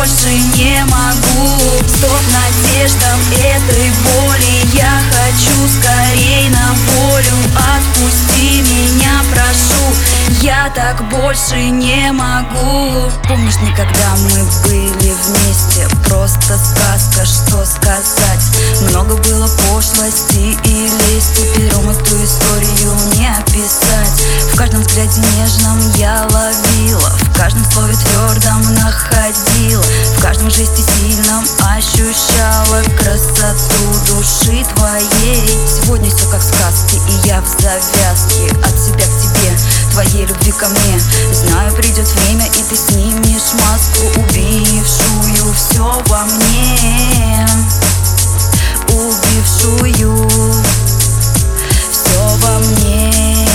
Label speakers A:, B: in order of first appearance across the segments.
A: больше не могу. Стоп надеждам этой боли, я хочу скорей на волю. Отпусти меня, прошу, я так больше не могу. Помнишь, никогда мы были вместе, просто сказка, что сказать. Много было пошлости и лести, пером эту историю не описать. В каждом взгляде нежном я ловила, в каждом слове твердом находила, в каждом жесте сильном ощущала красоту души твоей. Сегодня все как в сказке, и я в завязке, от себя к тебе, твоей любви ко мне. Знаю, придет время, и ты снимешь маску, убившую все во мне, убившую все во мне.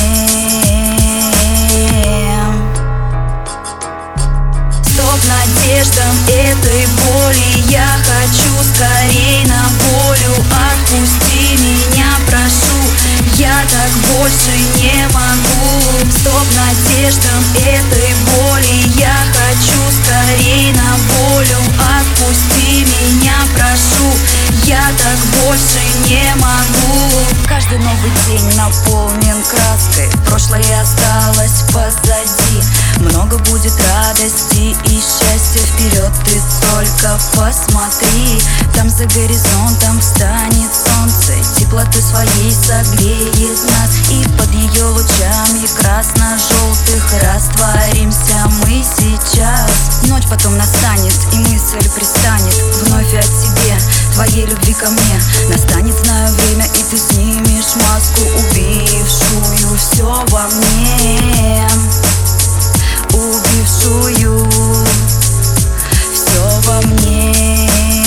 A: Стоп надеждам этой боли, я хочу скорей на волю. Отпусти меня, прошу, я так больше не могу. Стоп надеждам этой боли, я хочу скорей на волю. Отпусти меня, прошу, я так больше не могу. Каждый новый день наполнен краской, прошлое осталось позади. Много будет радости и счастья, вперед ты только посмотри. Там за горизонтом встанет солнце, теплоты своей согреет нас, и под ее лучами красно-желтых растворимся мы сейчас. Ночь потом настанет, и мысль пристанет вновь о тебе, твоей любви ко мне. Настанет, знаю, время, и ты снимешь маску, убившую все во мне, убившую все во мне.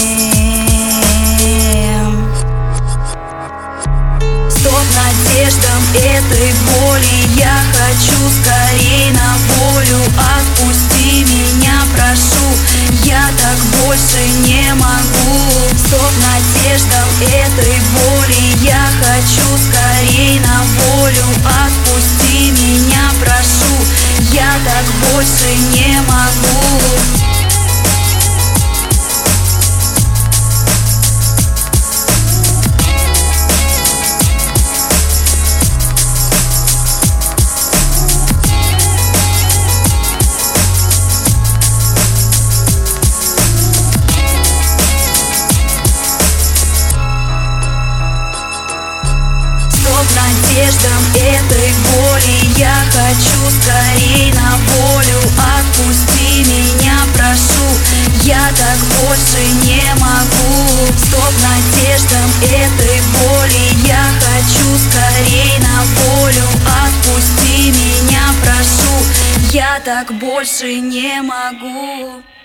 A: Стоп надеждам этой боли, я хочу скорей на волю. Отпусти меня, прошу, я так больше не могу. Стоп надеждам этой боли, я хочу скорей на волю. Отпусти меня, прошу, я так больше не могу. Надеждам этой боли, я хочу скорей на волю. Отпусти меня, прошу, я так больше не могу. Стоп надеждам этой боли, я хочу скорей на волю. Отпусти меня, прошу, я так больше не могу.